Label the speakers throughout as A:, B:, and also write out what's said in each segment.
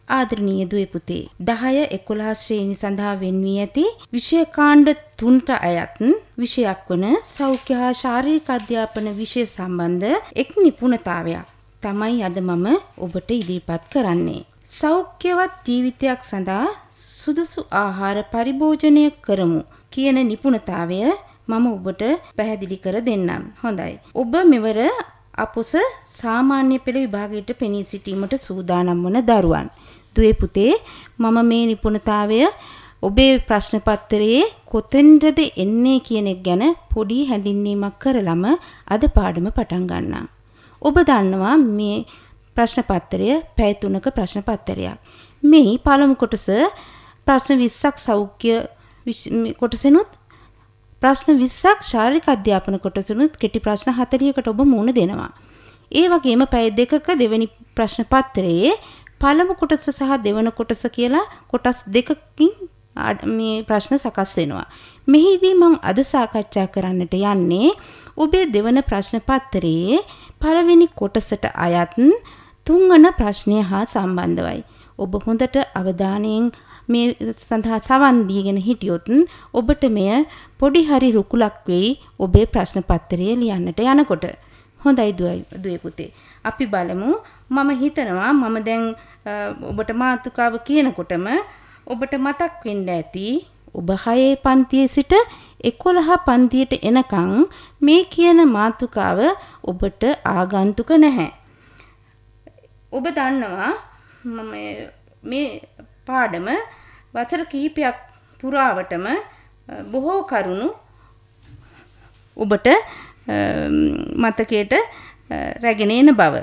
A: ආදරණීය දුවේ පුතේ 10 11 ශ්‍රේණි සඳහා වෙන් වී ඇති විෂය කාණ්ඩ 3ට අයත් විෂයක් වන සෞඛ්‍ය හා ශාරීරික අධ්‍යාපන විෂය සම්බන්ධ එක් නිපුණතාවයක් තමයි අද මම ඔබට ඉදිරිපත් කරන්නේ. සෞඛ්‍යවත් ජීවිතයක් සඳහා සුදුසු ආහාර පරිභෝජනය කරමු කියන නිපුණතාවය මම ඔබට පැහැදිලි කර දෙන්නම්. හොඳයි. ඔබ මෙවර අපොස සාමාන්‍ය පෙළ විභාගයට පෙනී සිටීමට සූදානම් වන දරුවන්. දුවේ පුතේ මම මේ නිපුණතාවය ඔබේ ප්‍රශ්න පත්‍රයේ කොතෙන්ද එන්නේ කියන එක ගැන පොඩි හැඳින්වීමක් කරලම අද පාඩම පටන් ගන්නම්. ඔබ දන්නවා මේ ප්‍රශ්න පත්‍රය පැය 3ක ප්‍රශ්න පත්‍රයක්. මේ පළමු කොටස ප්‍රශ්න 20ක් සෞඛ්‍ය කොටසෙනුත් ප්‍රශ්න 20ක් ශාරීරික අධ්‍යාපන කොටසෙනුත් කෙටි ප්‍රශ්න 40කට ඔබ මුහුණ දෙනවා. ඒ වගේම පැය 2ක දෙවෙනි ප්‍රශ්න පත්‍රයේ පළමු කොටස සහ දෙවන කොටස කියලා කොටස් දෙකකින් මේ ප්‍රශ්න සකස් වෙනවා. මෙහිදී මම අද සාකච්ඡා කරන්නට යන්නේ ඔබේ දෙවන ප්‍රශ්න පත්‍රයේ පළවෙනි කොටසට අයත් තුන්වන ප්‍රශ්නය හා සම්බන්ධවයි. ඔබ හොඳට අවධානයෙන් මේ සඳහා සවන් දීගෙන හිටියොත් ඔබට මෙය පොඩි හරි රුකුලක් වෙයි ඔබේ ප්‍රශ්න පත්‍රයේ ලියන්නට යනකොට. හොඳයි දුවේ පුතේ. අපි බලමු. මම හිතනවා මම දැන් ඔබට මාතෘකාව කියනකොටම ඔබට මතක් වෙන්න ඇති ඔබ 6 පන්තියේ සිට 11 පන්තියට එනකන් මේ කියන මාතෘකාව ඔබට ආගන්තුක නැහැ. ඔබ දන්නවා මම මේ පාඩම වසර කිහිපයක් පුරාවටම බොහෝ කරුණු ඔබට මතකයට රැගෙන එන බව.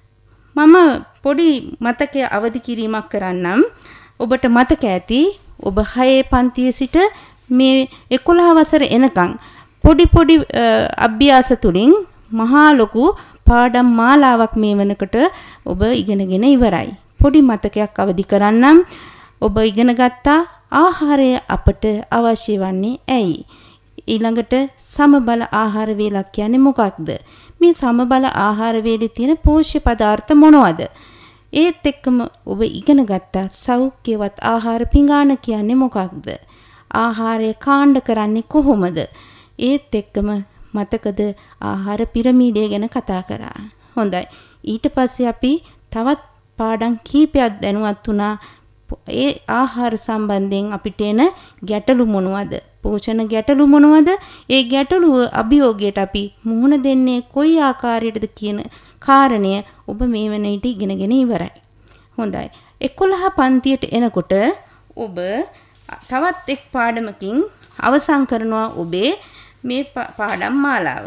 A: මම පොඩි මතකයේ අවදි කිරීමක් කරන්නම්. ඔබට මතක ඇති ඔබ 6 පන්තියේ සිට මේ 11 වසර එනකන් පොඩි අභ්‍යාස තුලින් මහා ලොකු පාඩම් මාලාවක් මේ වෙනකොට ඔබ ඉගෙනගෙන ඉවරයි. පොඩි මතකයක් අවදි කරන්නම්. ඔබ ඉගෙන ගත්තා ආහාරය අපට අවශ්‍ය වන්නේ ඇයි? ඊළඟට සමබල ආහාර වේලක් කියන්නේ මොකක්ද? මේ සමබල ආහාර වේලේ තියෙන පෝෂ්‍ය පදාර්ථ මොනවද? ඒත් එක්කම ඔබ ඉගෙන ගත්තා සෞඛ්‍යවත් ආහාර පිඟාන කියන්නේ මොකක්ද? ආහාරය කාණ්ඩ කරන්නේ කොහොමද? ඒත් එක්කම මතකද ආහාර පිරමීඩය ගැන කතා කරා. හොඳයි. ඊට පස්සේ අපි තවත් පාඩම් කීපයක් දැනුවත් වුණා. ඒ ආහාර සම්බන්ධයෙන් අපිට එන ගැටලු මොනවද? පෝෂණ ගැටලු මොනවද? ඒ ගැටලුව අභියෝගයට අපි මුහුණ දෙන්නේ කොයි ආකාරයටද කියන කාරණය ඔබ මේ වෙන විට ඉගෙනගෙන ඉවරයි. හොඳයි. 11 පන්තියට එනකොට ඔබ තවත් එක් පාඩමකින් අවසන් කරනවා ඔබේ මේ පාඩම් මාලාව.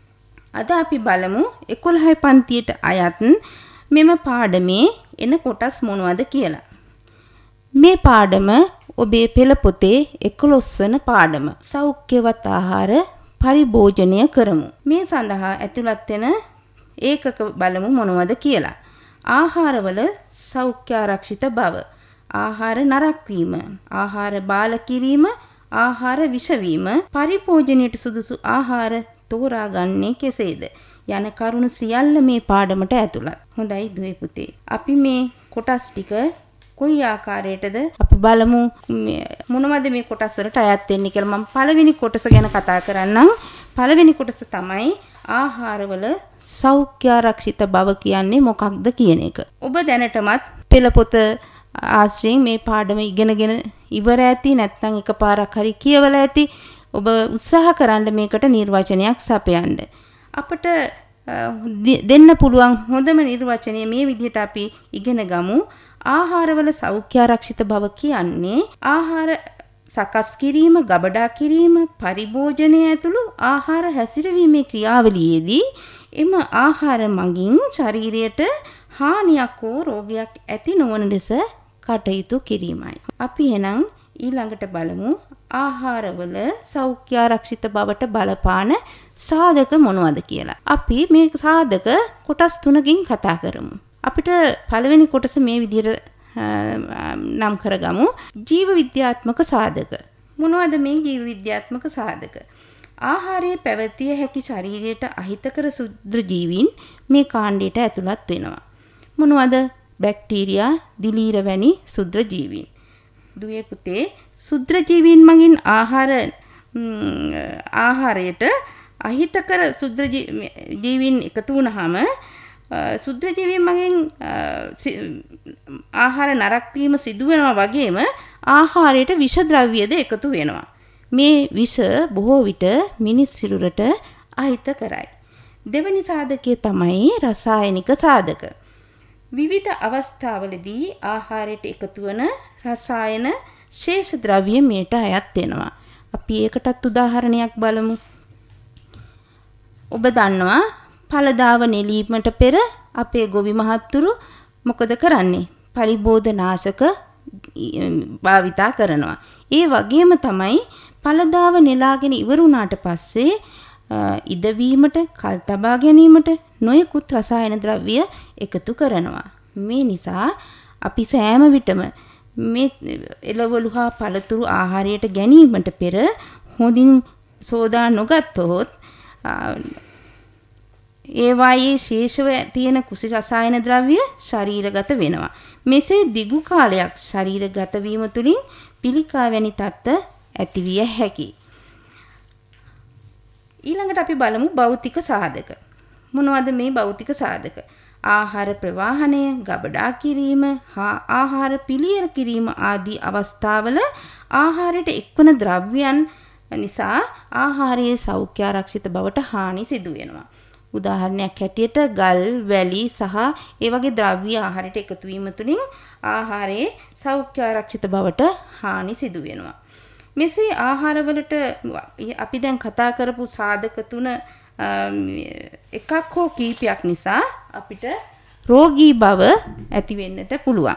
A: අද අපි බලමු 11 පන්තියට අයත් මෙම පාඩමේ එන කොටස් මොනවද කියලා. මේ පාඩම ඔබේ පෙළ පොතේ 11 වන පාඩම. සෞඛ්‍යවත් ආහාර පරිභෝජනය කරමු. මේ සඳහා ඇතුළත් වෙන ඒකක බලමු මොනවද කියලා. ආහාරවල සෞඛ්‍ය ආරක්ෂිත බව, ආහාර නරක වීම, ආහාර බාල කිරීම, ආහාර විෂ වීම, පරිභෝජනයට සුදුසු ආහාර තෝරාගන්නේ කෙසේද යන කරුණු සියල්ල මේ පාඩමට ඇතුළත්. හොඳයි දුවේ පුතේ. අපි මේ කොටස් ටික කොයි ආකාරයටද අපි බලමු මොනවද මේ කොටස් වලට අයත් වෙන්නේ කියලා. මම පළවෙනි කොටස ගැන කතා කරන්නම්. පළවෙනි කොටස තමයි ආහාරවල සෞඛ්‍ය ආරක්ෂිත බව කියන්නේ මොකක්ද කියන එක. ඔබ දැනටමත් පෙළ පොත ආශ්‍රයෙන් මේ පාඩම ඉගෙනගෙන ඉවර ඇති, නැත්නම් එකපාරක් හරි කියවලා ඇති. ඔබ උත්සාහ කරන්න මේකට නිර්වචනයක් සපයන්න. අපිට දෙන්න පුළුවන් හොඳම නිර්වචනය මේ විදිහට අපි ඉගෙන ගමු. ආහාරවල සෞඛ්‍ය ආරක්ෂිත බව කියන්නේ ආහාර සකස් කිරීම, ගබඩා කිරීම, පරිභෝජනය ඇතුළු ආහාර හැසිරවීමේ ක්‍රියාවලියේදී එම ආහාර මගින් ශරීරයට හානියක් හෝ රෝගයක් ඇති නොවන ලෙස කටයුතු කිරීමයි. අපි එහෙනම් ඊළඟට බලමු ආහාරවල සෞඛ්‍ය ආරක්ෂිත බවට බලපාන සාධක මොනවද කියලා. අපි මේ සාධක කොටස් 3කින් කතා කරමු. අපිට පළවෙනි කොටස මේ විදිහට නම් කරගමු. ජීව විද්‍යාත්මක සාධක. මොනවද මේ ජීව විද්‍යාත්මක සාධක? ආහාරයේ පැවතිය හැකි ශරීරයට අහිතකර සුද්ධ ජීවීන් මේ කාණ්ඩයට ඇතුළත් වෙනවා. මොනවද? බැක්ටීරියා, දිලීර වැනි ශුද්‍ර ජීවීන්. දුවේ පුතේ ශුද්‍ර ජීවීන් මගින් ආහාරයට අහිතකර ශුද්‍ර ජීවීන් එකතු වුනහම ශුද්‍ර ජීවීන් මගින් ආහාර නරක වීම සිදු වෙනවා වගේම ආහාරයට විෂ ද්‍රව්‍යද එකතු වෙනවා. මේ විෂ බොහෝ විට මිනිස් සිරුරට අහිත කරයි. දෙවැනි සාධකය තමයි රසායනික සාධක. විවිධ අවස්ථාවලදී ආහාරයට එකතු වන රසායන ශේෂ ද්‍රව්‍ය මේට අයත් වෙනවා. අපි ඒකටත් උදාහරණයක් බලමු. ඔබ දන්නවා ඵලදාව නෙලීමට පෙර අපේ ගොවි මහත්තුරු මොකද කරන්නේ? පරිබෝධනාශක භාවිතා කරනවා. ඒ වගේම තමයි ඵලදාව නෙලාගෙන ඉවරුණාට පස්සේ ඉදවීමට, කල් තබා ගැනීමට නොයෙකුත් රසායන ද්‍රව්‍ය එකතු කරනවා. මේ නිසා අපි සෑම විටම මේ එළවලු හා පළතුරු ආහාරයට ගැනීමට පෙර හොඳින් සෝදා නොගත්තොත් ඒවායේ ශේෂව තියෙන කුසි රසායන ද්‍රව්‍ය ශරීරගත වෙනවා. මෙසේ දිගු කාලයක් ශරීරගත වීම තුළින් පිළිකා වැනි තත්ත්ව ඇතිවිය හැකියි. ඊළඟට අපි බලමු භෞතික සාධක. මොනවද මේ භෞතික සාධක? ආහාර ප්‍රවාහනය, ගබඩා කිරීම හා ආහාර පිළියෙල කිරීම ආදී අවස්ථාවල ආහාරයට එක්වන ද්‍රව්‍යයන් නිසා ආහාරයේ සෞඛ්‍ය ආරක්ෂිත බවට හානි සිදු වෙනවා. උදාහරණයක් හැටියට ගල්, වැලි සහ ඒ වගේ ද්‍රව්‍ය ආහාරයට එකතු වීම තුළින් ආහාරයේ සෞඛ්‍ය ආරක්ෂිත බවට හානි සිදු වෙනවා. මෙසේ ආහාරවලට අපි දැන් කතා කරපු සාධක තුන එකක් හෝ කීපයක් නිසා අපිට රෝගී බව ඇති වෙන්නට පුළුවන්.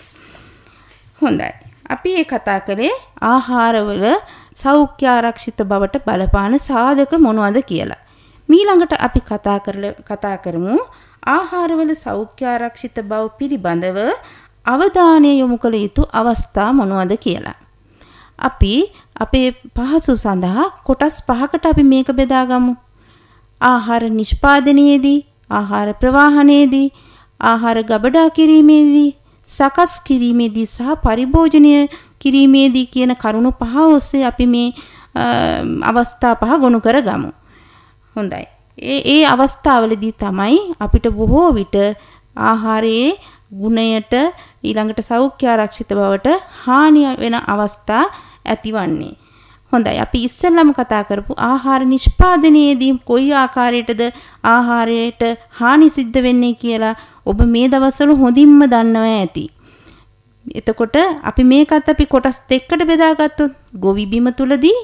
A: හොඳයි. අපි මේ කතා කරේ ආහාරවල සෞඛ්‍ය ආරක්ෂිත බවට බලපාන සාධක මොනවද කියලා. ඊළඟට අපි කතා කරමු ආහාරවල සෞඛ්‍ය ආරක්ෂිත බව පිළිබඳව අවධානය යොමු කළ යුතු අවස්ථා මොනවද කියලා. අපි අපේ පහසු සඳහා කොටස් 5කට අපි මේක බෙදාගමු. ආහාර නිෂ්පාදනයේදී, ආහාර ප්‍රවාහනයේදී, ආහාර ගබඩා කිරීමේදී, සකස් කිරීමේදී සහ පරිභෝජනය කිරීමේදී කියන කරුණු 5 ඔස්සේ අපි මේ අවස්ථා 5 ගොනු කරගමු. හොඳයි. ඒ අවස්ථාවලදී තමයි අපිට බොහෝ විට ආහාරයේ ගුණයට ඊළඟට සෞඛ්‍ය ආරක්ෂිත බවට හානි වෙන අවස්ථා ඇතිවන්නේ. හොඳයි. අපි ඉස්සෙල්ලාම කතා කරපු ආහාර නිෂ්පාදනයේදී කොයි ආකාරයටද ආහාරයට හානි සිද්ධ වෙන්නේ කියලා ඔබ මේ දවස්වල හොඳින්ම දන්නවා ඇති. එතකොට අපි මේකත් අපි කොටස් දෙකකට බෙදාගත්තොත් ගොවි බිම තුලදී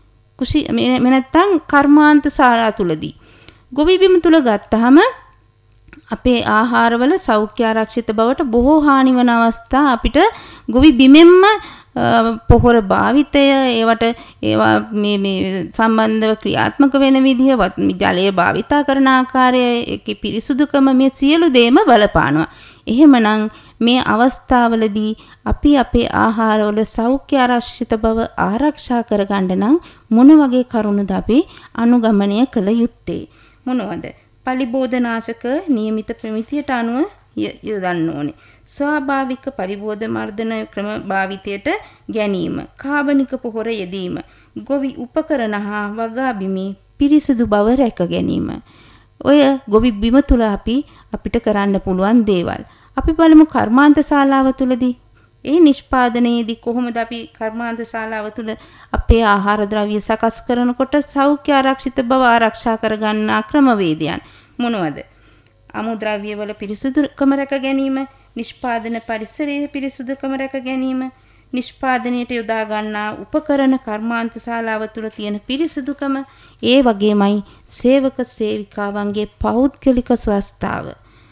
A: නැත්තම් කර්මාන්ත ශාලා තුලදී. ගොවි බිම තුල ගත්තාම අපේ ආහාරවල සෞඛ්‍ය ආරක්ෂිත බවට බොහෝ හානි වන අවස්ථා අපිට ගොවි බිමෙන්ම පොහොර භාවිතය ඒවා මේ සම්බන්ධව ක්‍රියාත්මක වෙන විදිහ ජලය භාවිතා කරන ආකාරය ඒකේ පිරිසුදුකම මේ සියලු දේම බලපානවා. එහෙමනම් මේ අවස්ථාවලදී අපි අපේ ආහාරවල සෞඛ්‍ය ආරක්ෂිත බව ආරක්ෂා කරගන්න නම් මොන වගේ කරුණුද අපි අනුගමනය කළ යුත්තේ? මොනවද? පලිබෝධනාශක නියමිත ප්‍රමිතියට අනුව යොදන්න ඕනේ. ස්වාභාවික පරිබෝධ මර්ධන ක්‍රම භාවිතයට ගැනීම, කාබනික පොහොර යෙදීම, ගොවි උපකරණ හා වගා බිමේ පිරිසිදු බව රැක ගැනීම. ඔය ගොවි බිම තුල අපිට කරන්න පුළුවන් දේවල්. අපි බලමු කර්මාන්ත ශාලාව තුලදී. ඒ නිෂ්පාදනයේදී කොහොමද අපි කර්මාන්ත ශාලාව තුල අපේ ආහාර ද්‍රව්‍ය සකස් කරනකොට සෞඛ්‍ය ආරක්ෂිත බව ආරක්ෂා කරගන්න ක්‍රමවේදයන් මොනවද? අමුද්‍රව්‍ය වල පිරිසුදුකම රැක ගැනීම, නිෂ්පාදන පරිසරයේ පිරිසුදුකම රැක ගැනීම, නිෂ්පාදනයට යොදා ගන්නා උපකරණ කර්මාන්ත ශාලාව තුල තියෙන පිරිසුදුකම, ඒ වගේමයි සේවක සේවිකාවන්ගේ පෞද්ගලික ස්වස්ථාව.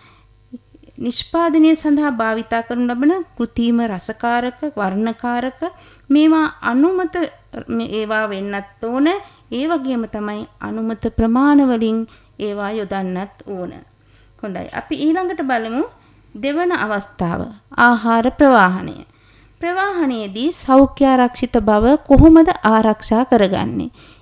A: නිෂ්පාදනය සඳහා භාවිතා කරනු ලබන කෘත්‍රිම රසකාරක, වර්ණකාරක මේවා අනුමත ඒවා වෙන්නත් ඕන. ඒ වගේම තමයි අනුමත ප්‍රමාණ වලින් ඒවා යොදන්නත් ඕන. හොඳයි. අපි ඊළඟට බලමු දෙවන අවස්ථාව ආහාර ප්‍රවාහනය. ප්‍රවාහනයේදී සෞඛ්‍ය ආරක්ෂිත බව කොහොමද ආරක්ෂා කරගන්නේ?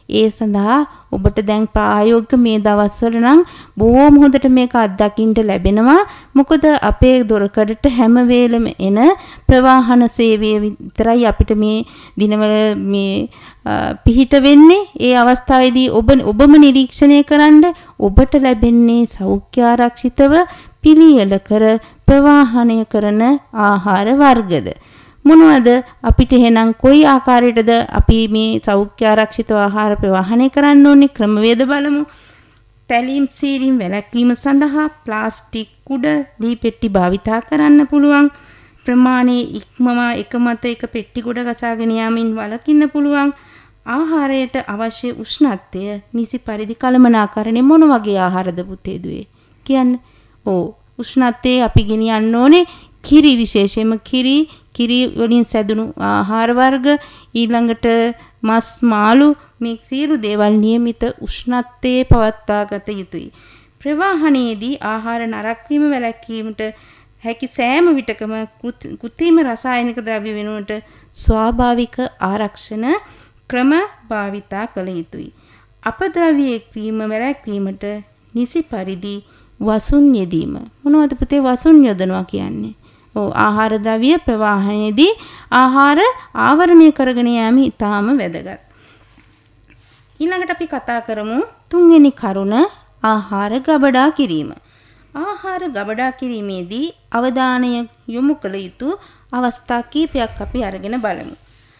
A: ඒ සඳහා ඔබට දැන් ප්‍රායෝගික මේ දවස්වල නම් බොහොම හොඳට මේක අත්දකින්න ලැබෙනවා. මොකද අපේ දොරකඩට හැම වෙලෙම එන ප්‍රවාහන සේවය විතරයි අපිට මේ දිනවල මේ පිහිට වෙන්නේ. ඒ අවස්ථාවේදී ඔබම නිරීක්ෂණය කරන්න ඔබට ලැබෙන්නේ සෞඛ්‍ය ආරක්ෂිතව පිළියෙල කර ප්‍රවාහනය කරන ආහාර වර්ගද? මොනවද අපිට එහෙනම් කොයි ආකාරයටද අපි මේ සෞඛ්‍ය ආරක්ෂිත ආහාර ප්‍රවාහනය කරන්න ඕනේ ක්‍රමවේද බලමු. තැලීම් සීරීම් වැළැක්වීම සඳහා ප්ලාස්ටික් කුඩ දී පෙට්ටි භාවිතා කරන්න පුළුවන්. ප්‍රමාණයේ ඉක්මවා එක මත එක පෙට්ටි කුඩ ගසාගෙන යාමින් වළකින්න පුළුවන්. ආහාරයට අවශ්‍ය උෂ්ණත්වය නිසි පරිදි කළමනාකරණය මොන වගේ ආහාරද පුතේ දුවේ කියන්නේ? උෂ්ණත්වයේ අපි ගෙනියන්න ඕනේ කිරි විශේෂයෙන්ම කිරි වලින් සැදුණු ආහාර වර්ග ඊළඟට මස් මාළු මේ සියලු දේවල් નિયમિત උෂ්ණත්වයේ පවත්වා ගත යුතුයි. ප්‍රවාහනයේදී ආහාර නරක වීම වැළැක්වීමට හැකි සෑම විටකම කෘත්‍රිම රසායනික ද්‍රව්‍ය වෙනුවට ස්වාභාවික ආරක්ෂණ ක්‍රම භාවිතා කළ යුතුයි. අපද්‍රව්‍ය එක්වීම වැළැක්වීමට නිසි පරිදි වසුන් යෙදීම. මොනවද පුතේ වසුන් යොදනවා කියන්නේ? ආහාර ද්‍රව්‍ය ප්‍රවාහනයේදී ආහාර ආවරණය කරගෙන යාම ඉතාම වැදගත්. ඊළඟට අපි කතා කරමු තුන්වෙනි කරුණ ආහාර ගබඩා කිරීම. ආහාර ගබඩා කිරීමේදී අවධානය යොමු කළ යුතු අවස්ථා කීපයක් අපි අරගෙන බලමු.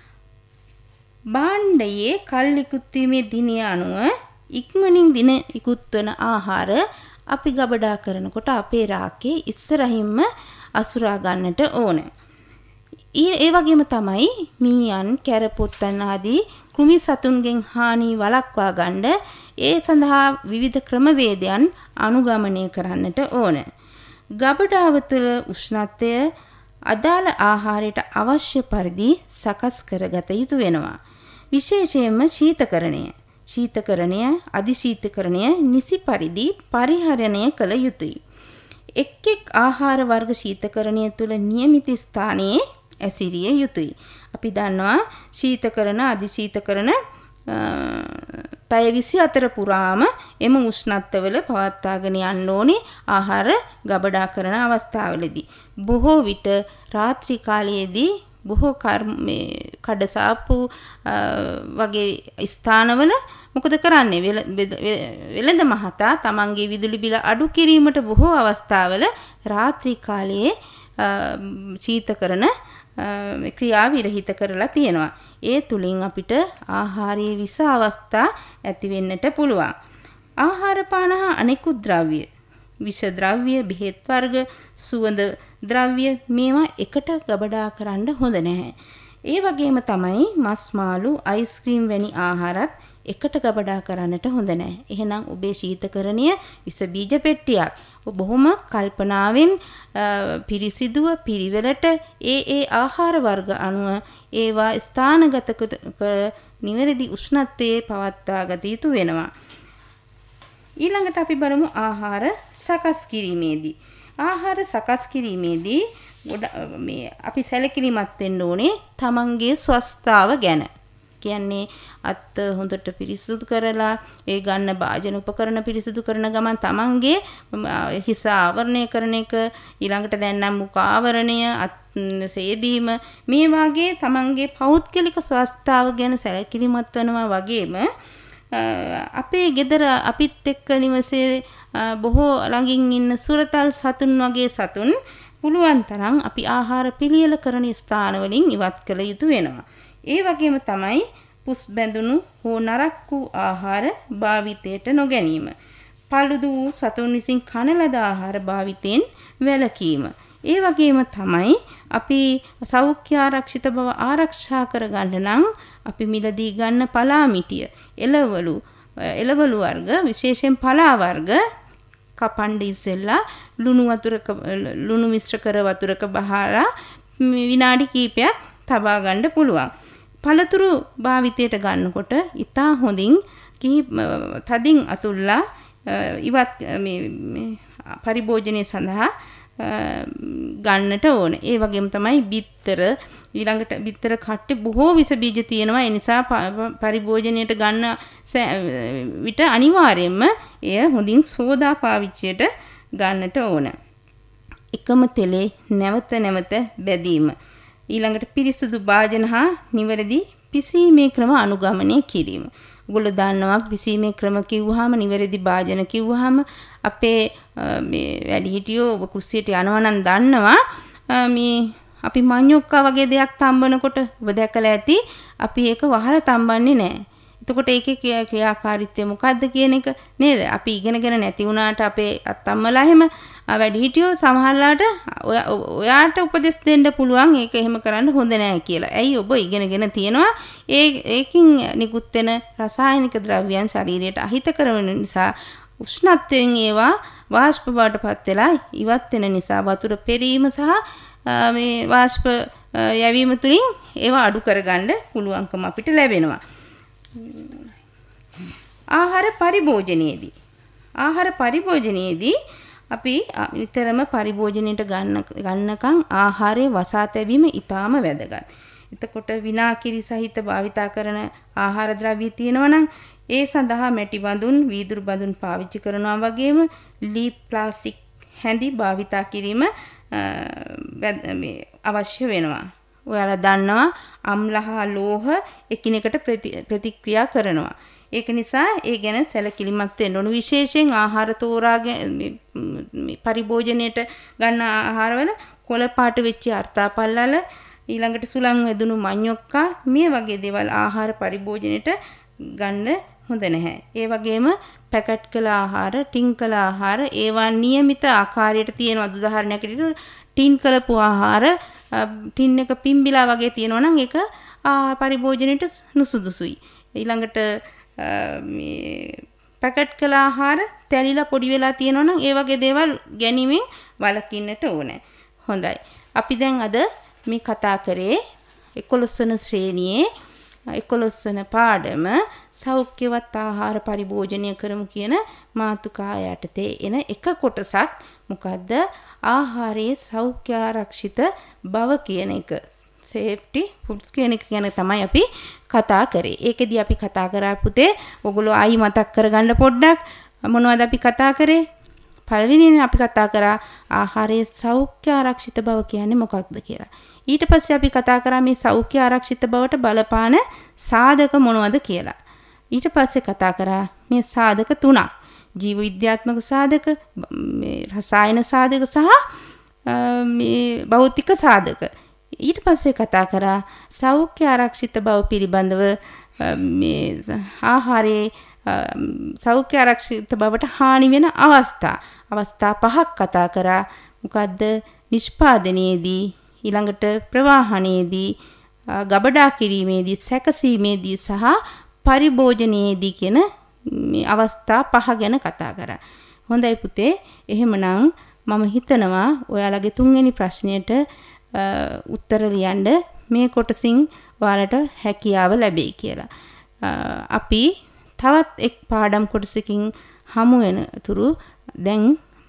A: භාණ්ඩයේ කල් ඉක්ුත් වීමේ දිනය අනුව ඉක්මනින් දින ඉක්ුත් වන ආහාර අපි ගබඩා කරනකොට අපේ රාකේ ඉස්සරහින්ම අසුරා ගන්නට ඕන. ඒ වගේම තමයි මීයන්, කැරපොත්තන් ආදී කෘමි සතුන්ගෙන් හානි වළක්වා ගන්න ඒ සඳහා විවිධ ක්‍රමවේදයන් අනුගමනය කරන්නට ඕන. ගබඩාව තුළ උෂ්ණත්වය අදාළ ආහාරයට අවශ්‍ය පරිදි සකස් කරගත යුතු වෙනවා. විශේෂයෙන්ම ශීතකරණය, අධිශීතකරණය නිසි පරිදි පරිහරණය කළ යුතුය. එක් ආහාර වර්ග ශීතකරණය තුළ નિયમિત ස්ථානයේ ඇසිරිය යුතුය. අපි දන්නවා ශීතකරණ, අධිශීතකරණ පැය 24 පුරාම එම උෂ්ණත්වවල පවත්වාගෙන යන්න ඕනේ ආහාර ගබඩා කරන අවස්ථාවලදී. බොහෝ විට රාත්‍රී කාලයේදී බොහෝ කඩසාප්පු වගේ ස්ථානවල මොකද කරන්නේ? වෙළඳ මහතා තමන්ගේ විදුලි බිල අඩු කිරීමට බොහෝ අවස්ථාවල රාත්‍රී කාලයේ ශීතකරණ ක්‍රියා විරහිත කරලා තියෙනවා. ඒ තුලින් අපිට ආහාරයේ විස අවස්ථා ඇති වෙන්නට පුළුවන්. ආහාර පාන හා අනෙකුත් ද්‍රව්‍ය, විෂ ද්‍රව්‍ය, බෙහෙත් වර්ග, සුවඳ ද්‍රව්‍ය මේවා එකට ගබඩා කරන්න හොඳ නැහැ. ඒ වගේම තමයි මස් මාළු, අයිස්ක්‍රීම් වැනි ආහාරත් එකට ගබඩා කරන්නට හොඳ නැහැ. එහෙනම් ඔබේ ශීතකරණය විස බීජ පෙට්ටියක්. බොහොම කල්පනාවෙන් පිරිසිදුව පිළිවෙලට ඒ ආහාර වර්ග අනුව ඒවා ස්ථානගත කර නිවැරදි උෂ්ණත්වයේ පවත්වා ගත යුතු වෙනවා. ඊළඟට අපි බලමු ආහාර සකස් කිරීමේදී. ආහාර සකස් කිරීමේදී අපි සැලකිලිමත් වෙන්න ඕනේ තමන්ගේ ස්වස්ථාව ගැන. කියන්නේ අත් හොඳට පිරිසිදු කරලා ඒ ගන්න භාජන උපකරණ පිරිසිදු කරන ගමන් තමන්ගේ හිස ආවරණය කරන එක, ඊළඟට දැන් නම් මුඛ ආවරණය, අත් සේදීම මේ වාගේ තමන්ගේ පෞද්ගලික ස්වස්ථාව ගැන සැලකිලිමත් වෙනවා. වගේම අපේ ගෙදර අපිත් එක්ක නිවසේ බොහෝ ළඟින් ඉන්න සුරතල් සතුන් වගේ සතුන් පුළුවන් තරම් අපි ආහාර පිළියෙල කරන ස්ථාන වලින් ඉවත් කළ යුතු වෙනවා. ඒ වගේම තමයි පුස් බැඳුණු හෝ නරක් වූ ආහාර භාවිතයට නොගැනීම. පළුදු වූ සතුන් විසින් කන ලද ආහාර භාවිතයෙන් වැළකීම. ඒ වගේම තමයි අපි සෞඛ්‍ය ආරක්ෂිත බව ආරක්ෂා කරගන්න නම් අපි මිලදී ගන්න පලා මිටිය, එළවලු වර්ග, විශේෂයෙන් පලා වර්ග කපන්න ඉස්සෙල්ලා ලුණු මිශ්‍ර කර වතුරක බහලා විනාඩි කිහිපයක් තබා ගන්න පුළුවන්. පළතුරු භාවිතයට ගන්නකොට ඉතා හොඳින් තදින් අතුල්ලා ඉවත් පරිභෝජනය සඳහා ගන්නට ඕනේ. ඒ වගේම තමයි බිත්තර ඊළඟට බිත්තර කට්ටේ බොහෝ විස බීජ තියෙනවා. ඒ නිසා පරිභෝජනයට ගන්න විට අනිවාර්යයෙන්ම එය හොඳින් සෝදා පාවිච්චියට ගන්නට ඕන. එකම තෙලේ නැවත නැවත බැදීම. ඊළඟට පිරිසුදු භාජන හා නිවැරදි පිසීමේ ක්‍රම අනුගමනය කිරීම. ඔයගොල්ලෝ දන්නවා පිසීමේ ක්‍රම කිව්වහම නිවැරදි භාජන කිව්වහම අපේ මේ වැඩිහිටියෝ ඔබ කුස්සියට යනවා නම් දන්නවා මේ අපි මඤ්ඤොක්කා වගේ දෙයක් තම්බනකොට ඔබ දැකලා ඇති අපි ඒක වහලා තම්බන්නේ නැහැ. එතකොට ඒකේ ක්‍රියාකාරීත්වය මොකද්ද කියන එක නේද? අපි ඉගෙනගෙන නැති වුණාට අපේ අත්තම්මලා එහෙම වැඩිහිටියෝ සමහරලාට ඔයාට උපදෙස් දෙන්න පුළුවන් ඒක එහෙම කරන්න හොඳ නැහැ කියලා. ඇයි ඔබ ඉගෙනගෙන තියෙනවා ඒකින් නිකුත් වෙන රසායනික ද්‍රව්‍යයන් ශරීරයට අහිත කරන නිසා උෂ්ණත්වයෙන් ඒවා වාෂ්ප බවටපත් වෙලා ඉවත් වෙන නිසා වතුර පෙරීම සහ මේ වාෂ්ප යැවීම තුලින් ඒවා අඩු කරගන්න පුළුවන්කම අපිට ලැබෙනවා. ආහාර පරිභෝජනයේදී අපි නිතරම පරිභෝජනයට ගන්නකම් ආහාරයේ වසා තැබීම ඊටාම වැදගත්. එතකොට විනාකිරි සහිත භාවිතා කරන ආහාර ද්‍රව්‍ය තියෙනවා නම් ඒ සඳහා මැටි බඳුන්, වීදුරු බඳුන් පාවිච්චි කරනවා වගේම ලී ප්ලාස්ටික් හැඳි භාවිතා කිරීම අවශ්‍ය වෙනවා. ඔයාලා දන්නවා අම්ල හා ලෝහ එකිනෙකට ප්‍රතික්‍රියා කරනවා. ඒක නිසා ඒ ගැන සැලකිලිමත් වෙන්න ඕන. විශේෂයෙන් ආහාර තෝරාගෙන පරිභෝජනයට ගන්න ආහාරවල කොළ පාට වෙච්ච අර්ථාපල්ලල ඊළඟට සුළං වැදුණු මඤ්ඤොක්කා මේ වගේ දේවල් ආහාර පරිභෝජනයට ගන්න හොඳ නැහැ. ඒ වගේම පැකට් කළ ආහාර, ටින් කළ ආහාර ඒවා નિયમિત ආකාරයට තියෙනවා. උදාහරණයක් විදිහට ටින් කළපු ආහාර ටින් එක පිම්බිලා වගේ තියෙනවා නම් ඒක පරිභෝජනයට නුසුදුසුයි. ඊළඟට මේ පැකට් කළ ආහාර තැලිලා පොඩි වෙලා තියෙනවා නම් ඒ වගේ දේවල් ගැනීමෙන් වළකින්නට ඕනේ. හොඳයි. අපි දැන් අද මේ කතා කරේ 11 වන ශ්‍රේණියේ 11 වන පාඩම සෞඛ්‍යවත් ආහාර පරිභෝජනය කරමු කියන මාතෘකාව යටතේ එන එක කොටසක් මොකද්ද? ආහාරයේ සෞඛ්‍ය ආරක්ෂිත බව කියන එක. සේෆ්ටි ෆුඩ්ස් කියන එක ගැන තමයි අපි කතා කරේ. ඒකෙදි අපි කතා කරා පුතේ ඔයගොල්ලෝ ආයි මතක් කරගන්න පොඩ්ඩක් මොනවද අපි කතා කරේ? පළවෙනියෙන් අපි කතා කරා ආහාරයේ සෞඛ්‍ය ආරක්ෂිත බව කියන්නේ මොකක්ද කියලා. ඊට පස්සේ අපි කතා කරා මේ සෞඛ්‍ය ආරක්ෂිත බවට බලපාන සාධක මොනවද කියලා. ඊට පස්සේ කතා කරා මේ සාධක තුනක්. ජීව විද්‍යාත්මක සාධක, මේ රසායන සාධක සහ මේ භෞතික සාධක. ඊට පස්සේ කතා කරා සෞඛ්‍ය ආරක්ෂිත බව පිළිබඳව මේ ආහාරයේ සෞඛ්‍ය ආරක්ෂිත බවට හානි වෙන අවස්ථා පහක් කතා කරා. මොකද්ද? නිෂ්පාදනයේදී, ඊළඟට ප්‍රවාහනයේදී, ගබඩා කිරීමේදී, සැකසීමේදී සහ පරිභෝජනයේදී කියන මේ අවස්ථා පහ ගැන කතා කරා. හොඳයි පුතේ. එහෙමනම් මම හිතනවා ඔයාලගේ තුන්වෙනි ප්‍රශ්නයට උත්තර ලියන්න මේ කොටසින් ඔයාලට හැකියාව ලැබෙයි කියලා. අපි තවත් එක් පාඩම් කොටසකින් හමු වෙන තුරු දැන්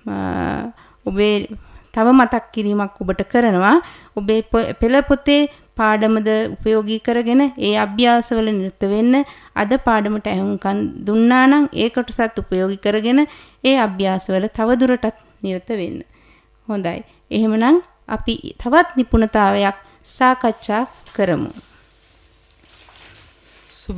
A: ඔබේ තව මතක් කිරීමක් ඔබට කරනවා. ඔබේ පෙළ පොතේ පාඩමද උපයෝගී කරගෙන ඒ අභ්‍යාසවල නිරත වෙන්න. අද පාඩමට අහුම්කම් දුන්නා නම් ඒ කොටසත් උපයෝගී කරගෙන ඒ අභ්‍යාසවල තවදුරටත් නිරත වෙන්න. හොඳයි. එහෙමනම් අපි තවත් නිපුණතාවයක් සාකච්ඡා කරමු.